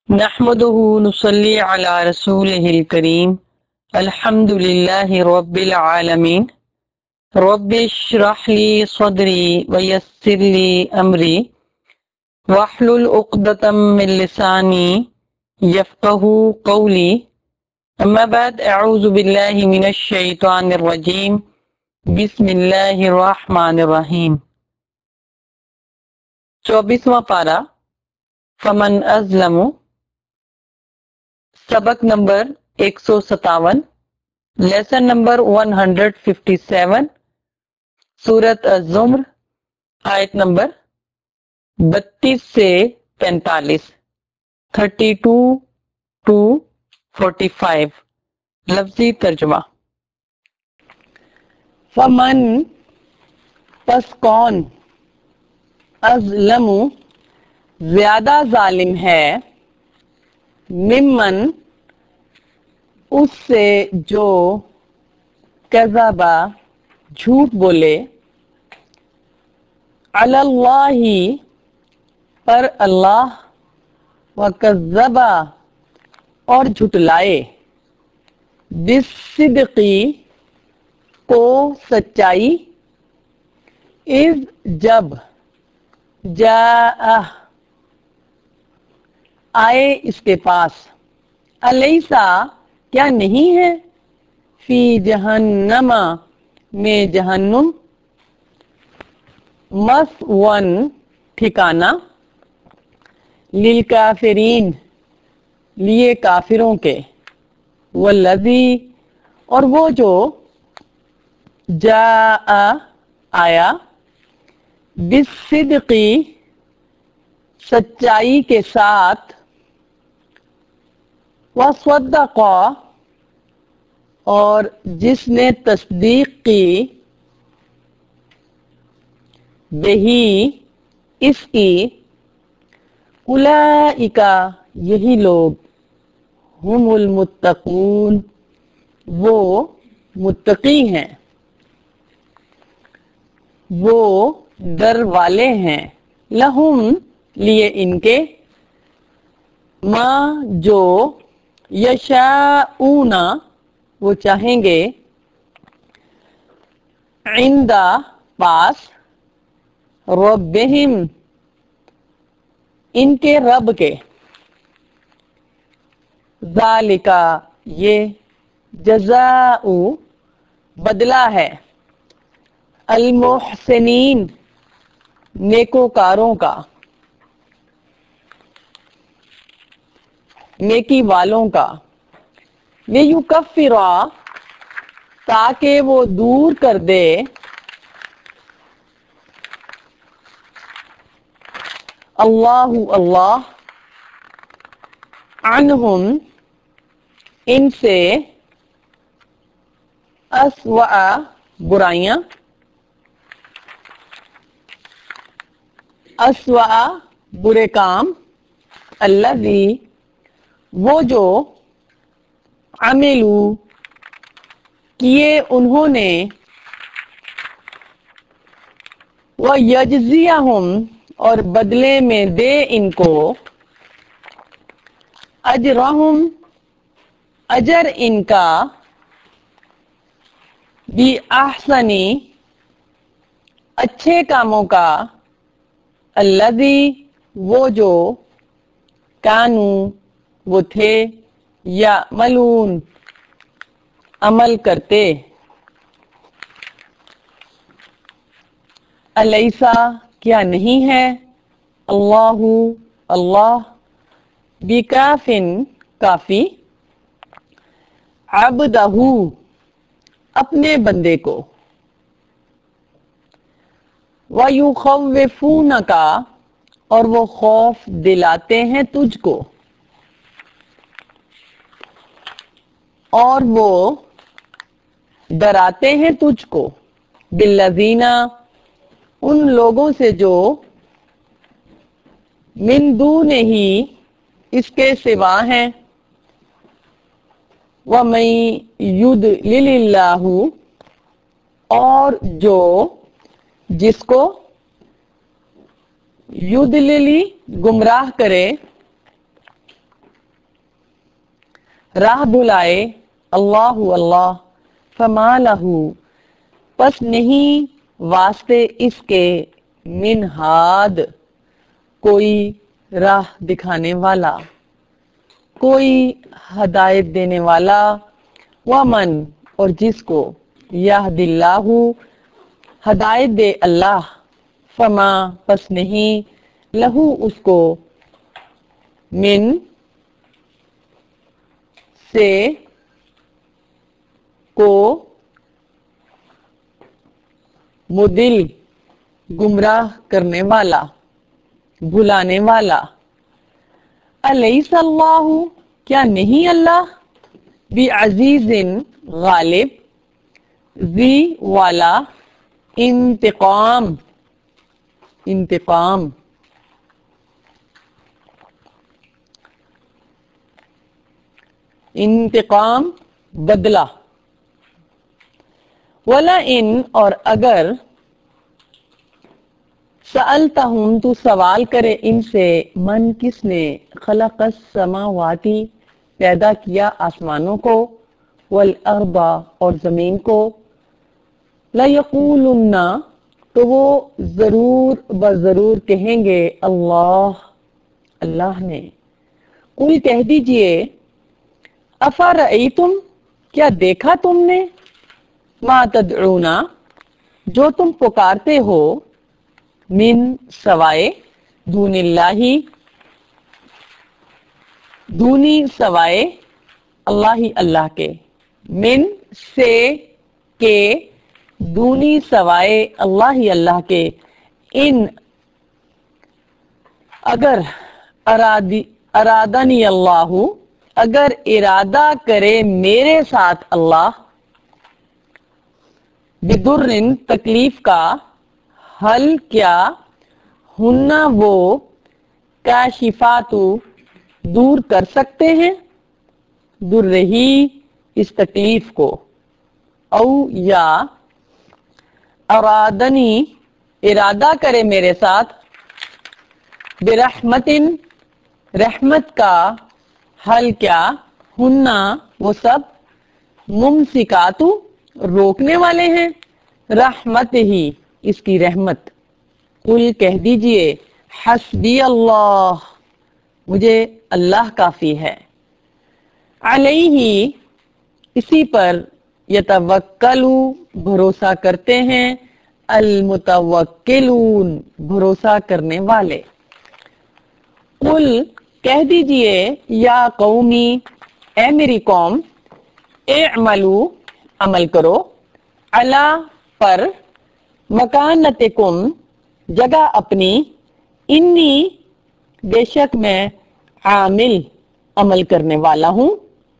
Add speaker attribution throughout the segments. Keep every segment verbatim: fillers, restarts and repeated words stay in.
Speaker 1: نحمده نصلي على رسوله الكريم الحمد لله رب العالمين رب اشرح لي صدري ويسر لي أمري واحلل عقدة من لساني يفقهوا قولي أما بعد أعوذ بالله من الشيطان الرجيم بسم اللہ الرحمن الرحیم۔ چوبیسواں پارہ فمن ازلم، سبق نمبر ایک سو ستاون، lesson number one hundred fifty seven, سورت الزمر، آیت نمبر بتیس سے پینتالیس، thirty two to forty five, لفظی ترجمہ۔ فمن پس کون، ازلم زیادہ ظالم ہے، ممن اس سے جو کذبا جھوٹ بولے، علی اللہ پر اللہ، وکذبا اور جھٹلائے، بالصدقی کو سچائی، اذ جب، جاء آئے اس کے پاس، الیسا کیا نہیں ہے، فی جہنم میں جہنم، مثون ٹھکانہ، للکافرین لیے کافروں کے، والذی اور وہ جو جاء آیا، بالصدقی سچائی کے ساتھ، وصدق اور جس نے تصدیق کی، بہی اس کی، اولئک یہی لوگ، ہم المتقون وہ متقی ہیں، وہ ڈر والے ہیں، لہم لیے ان کے، ما جو یشاءون وہ چاہیں گے، عند پاس، ربہم ان کے رب کے، ذالک یہ، جزاء بدلہ ہے، المحسنین نیکوکاروں کا، نیکی والوں کا، لیکفر تاکہ وہ دور کر دے، اللہ اللہ، عنہم ان سے، اسوأ برائیاں، اسوأ برے کام، الذی وہ جو، عملو کیے انہوں نے، وَيَجْزِيَهُمْ اور بدلے میں دے ان کو، اجرہم اجر ان کا، بِأَحْسَنِ اچھے کاموں کا، الذی وہ جو، کانوا وہ تھے، یعملون عمل کرتے، الیسا کیا نہیں ہے، اللہ اللہ، بکافٍ کافی، عبدہ اپنے بندے کو، وَيُخَوِّفُونَکَ اور وہ خوف دلاتے ہیں تجھ کو، اور وہ ڈراتے ہیں تجھ کو، بالذین ان لوگوں سے جو، من دونہ اس کے سوا ہیں، وَمَن یُضْلِلِ اللہ اور جو جس کو، یضلل گمراہ کرے، راہ بلائے اللہ اللہ فما لہو پس نہیں واسطے اس کے من ہاد کوئی راہ دکھانے والا، کوئی ہدایت دینے والا، ومن اور جس کو یہد اللہ ہدایت دے اللہ، فما پس نہیں لہو اس کو من سے کو مدل گمراہ کرنے والا، بھلانے والا۔ الیس اللہ کیا نہیں اللہ بعزیز غالب، ذی والا انتقام انتقام انتقام بدلہ۔ وَلَئِن اور اگر سألتہم تو سوال کرے ان سے، من کس نے خلق السماواتی پیدا کیا آسمانوں کو، والارض اور زمین کو، لَيَقُولُنَّ تو وہ ضرور بضرور کہیں گے اللہ اللہ نے۔ قل کہہ دیجئے افرأیتم کیا دیکھا تم نے، ما تدعون جو تم پکارتے ہو، من سوائے دون اللہ دونی سوائے اللہ اللہ کے، من سے کے دونی سوائے اللہ اللہ کے، ان اگر ارادی ارادنی اللہ اگر ارادہ کرے میرے ساتھ اللہ، بدرن تکلیف کا، حل کیا ہن وہ کاشفات دور کر سکتے ہیں، دور رہی اس تکلیف کو، او یا ارادنی ارادہ کرے میرے ساتھ، برحمت رحمت کا، حل کیا ہن وہ سب ممسکات روکنے والے ہیں، رحمت ہی اس کی رحمت۔ قل کہہ دیجئے حسبی اللہ مجھے اللہ کافی ہے، علیہ اسی پر یتوکل بھروسہ کرتے ہیں، المتوکلون بھروسہ کرنے والے۔ قل کہہ دیجئے یا قومی اے میری قوم، اعملوا عمل کرو، علی پر، مکانتکم جگہ اپنی، انی بے شک میں عامل عمل کرنے والا ہوں،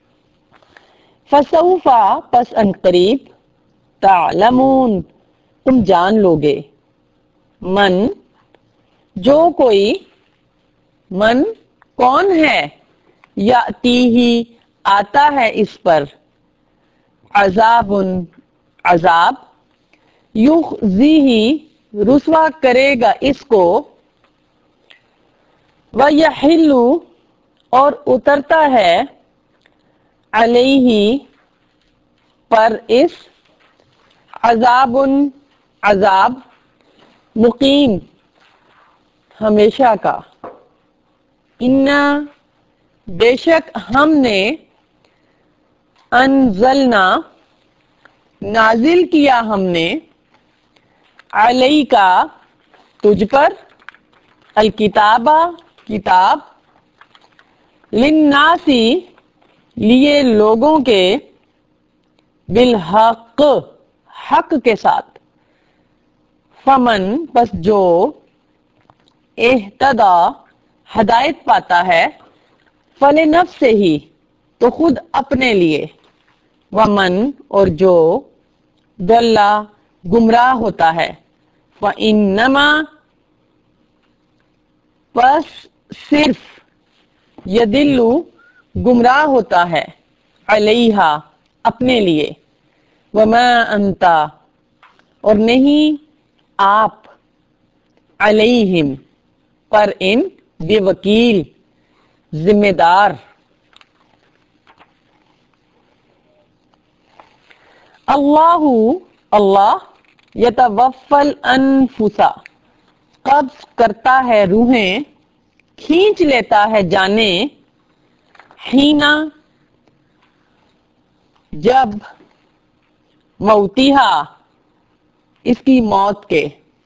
Speaker 1: فسوف پس ان قریب، تعلمون تم جان لوگے، من جو کوئی، من کون ہے، یاتیہ آتا ہے اس پر، عذاب عذاب، یخزیہ رسوا کرے گا اس کو، ویحل اور اترتا ہے، علیہ پر اس، عذاب عذاب، مقیم ہمیشہ کا، انا بے شک ہم نے، انزلنا نازل کیا ہم نے، علیکا تجھ پر، الکتاب کتاب، للناس لیے لوگوں کے، بالحق حق کے ساتھ، فمن پس جو اہتدی ہدایت پاتا ہے، فلنفسہ ہی تو خود اپنے لیے، ومن اور جو ضل گمراہ ہوتا ہے، فإنما پس صرف یدل گمراہ ہوتا ہے، علیہا اپنے لیے، وما انت اور نہیں آپ، علیہم پر ان بے وکیل ذمہ دار۔ اللہ اللہ یتوفل انفسا قبض کرتا ہے روحیں، کھینچ لیتا ہے جانیں، حینا جب، موتیہا اس کی موت کے،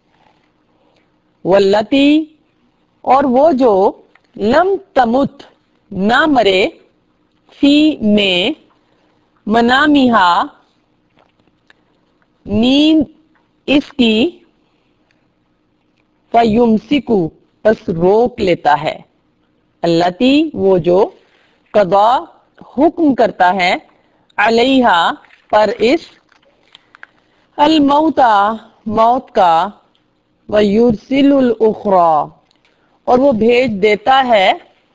Speaker 1: واللتی اور وہ جو لم تمت نہ مرے، فی میں منامیہا نیند اس کی، فیمسکو پس روک لیتا ہے، اللتی وہ جو قضا حکم کرتا ہے، علیہا پر اس، الموتا موت کا، ویرسل الاخری اور وہ بھیج دیتا ہے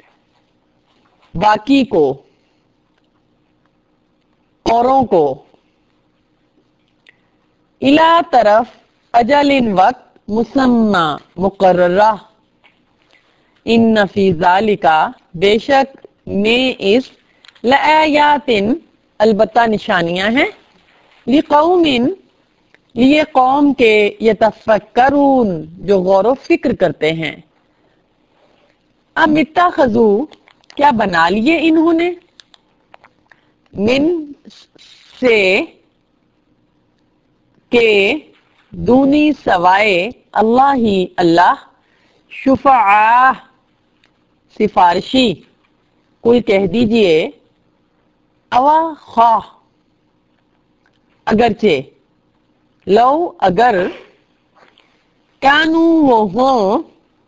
Speaker 1: باقی کو، اوروں کو، الی طرف، اجل وقت، مسمى مقررہ، ان فی ذالک بے شک میں اس، لآیات البتہ نشانیاں ہیں، لقوم لیے قوم کے، یتفکرون جو غور و فکر کرتے ہیں، ام اتخذوا کیا بنا لیے انہوں نے، من سے کہ، دونی سوائے، اللہ ہی اللہ، شفعاء سفارشی، کوئی کہہ دیجئے اوا خواہ، اگرچہ، لو اگر، کانو وہ ہوں،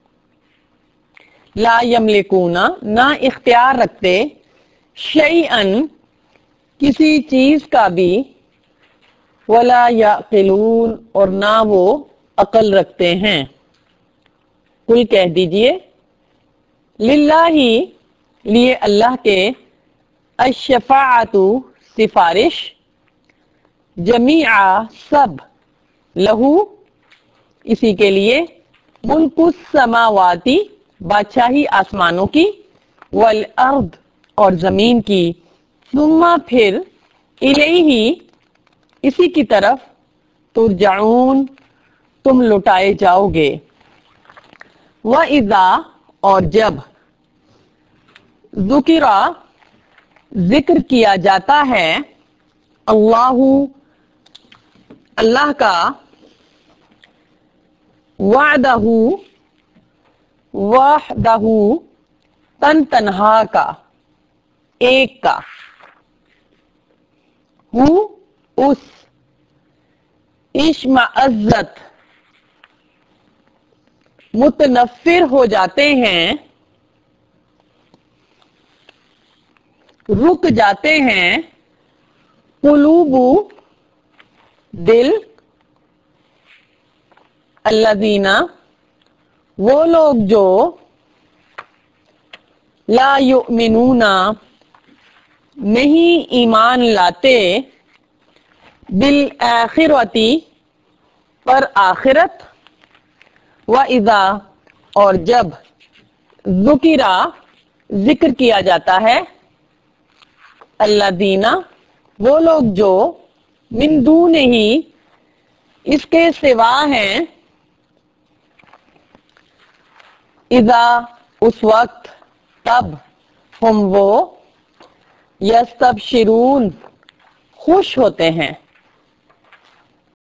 Speaker 1: لا یملکون نہ اختیار رکھتے، شیئن کسی چیز کا بھی، ولا یعقلون اور نہ وہ عقل رکھتے ہیں، کوئی کہہ دیجئے للہ لیے اللہ کے، الشفاعۃ سفارش، جمیعا سب، لہو اسی کے لیے، ملک السماواتی بادشاہی آسمانوں کی، والارض اور زمین کی، ثم پھر، الیہ اسی کی طرف، ترجعون تم لوٹائے جاؤ گے، وَإِذَا اور جب، ذکر ذکر کیا جاتا ہے، اللہ اللہ کا، وعدہ وحدہ تن تنہا کا، ایک کا، ہو اس، اشمئزت متنفر ہو جاتے ہیں، رک جاتے ہیں، قلوب دل، الذین وہ لوگ جو، لا یؤمنون نہیں ایمان لاتے، بالآخرۃ پر آخرت، وَإِذَا اور جب، ذکر ذکر کیا جاتا ہے، الذین وہ لوگ جو، من دونہ اس کے سوا ہیں، اذا اس وقت، تب، ہم وہ، یستبشرون خوش ہوتے ہیں،